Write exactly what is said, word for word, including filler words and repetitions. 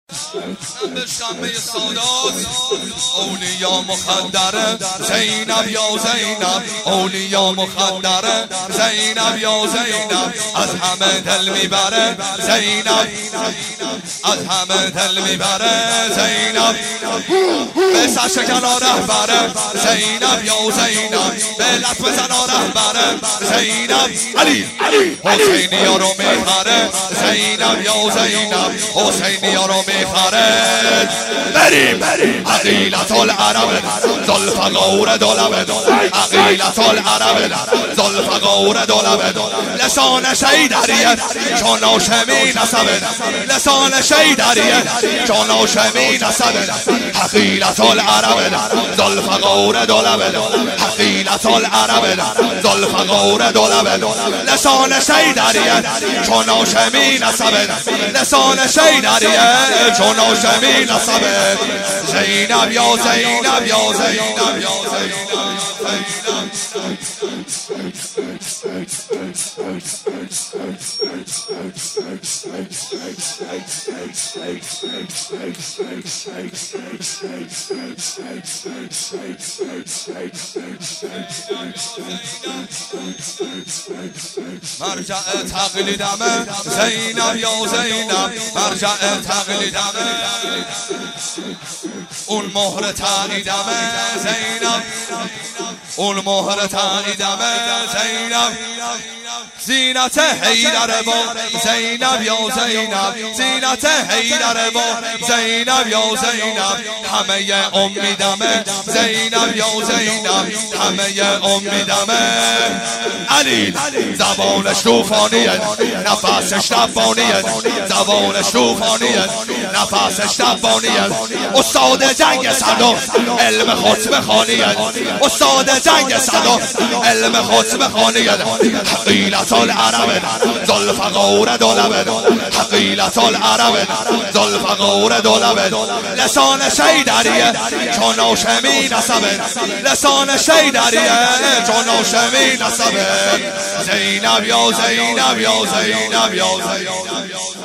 به شمه سادات اولیا مخدره زینب یا زینب، اولیا مخدره زینب یا زینب، از همه دل میبره زینب، از همه دل میبره زینب، به سرشکنا رهبره زینب یا زینب، به لطف زنا رهبره زینب، علی حسینیا رو میخره زینب یا زینب، حسینیا رو میخره. بریم عقیلت العرب ذوالفقار دولبه، عقیلت العرب ذوالفقار دولبه، لسان شیدریه چون هاشمی نسبه، لسان شیدریه چون هاشمی نسبه، عقیلت العرب ذوالفقار دولبه، عقیلت العرب ذوالفقار دولبه، لسان شیدریه چون هاشمی نسبه، لسان شیدریه چون هاشمی نسبه، زینب یا زینب یا زینب یا زینب. مرجع تقلیدمه زینب یا زینب، مرجع تقلیدمه، اون مهر تاییدمه زینب، اون مهر تاییدمه زینب، زینت حیدر با زینب یا زینب، زینت حیدر با زینب یا زینب، همه امیدمه زینب یا زینب، همه امیدمه. علی زبانش طوفانیه نفسش ربانیه، زبانش طوفانیه نفسش ربانیه، استاد جنگ صدا علم خطبه خانیه، استاد جنگ صدا علم خطبه خانیه، حقیلت العرب ذوالفقار دولبه، حقیلت العرب ذوالفقار دولبه، لسان شیدریه چون هاشمی نسبه، لسان شیدریه چون هاشمی نسبه، زینب یا زینب یا زینب یا زینب.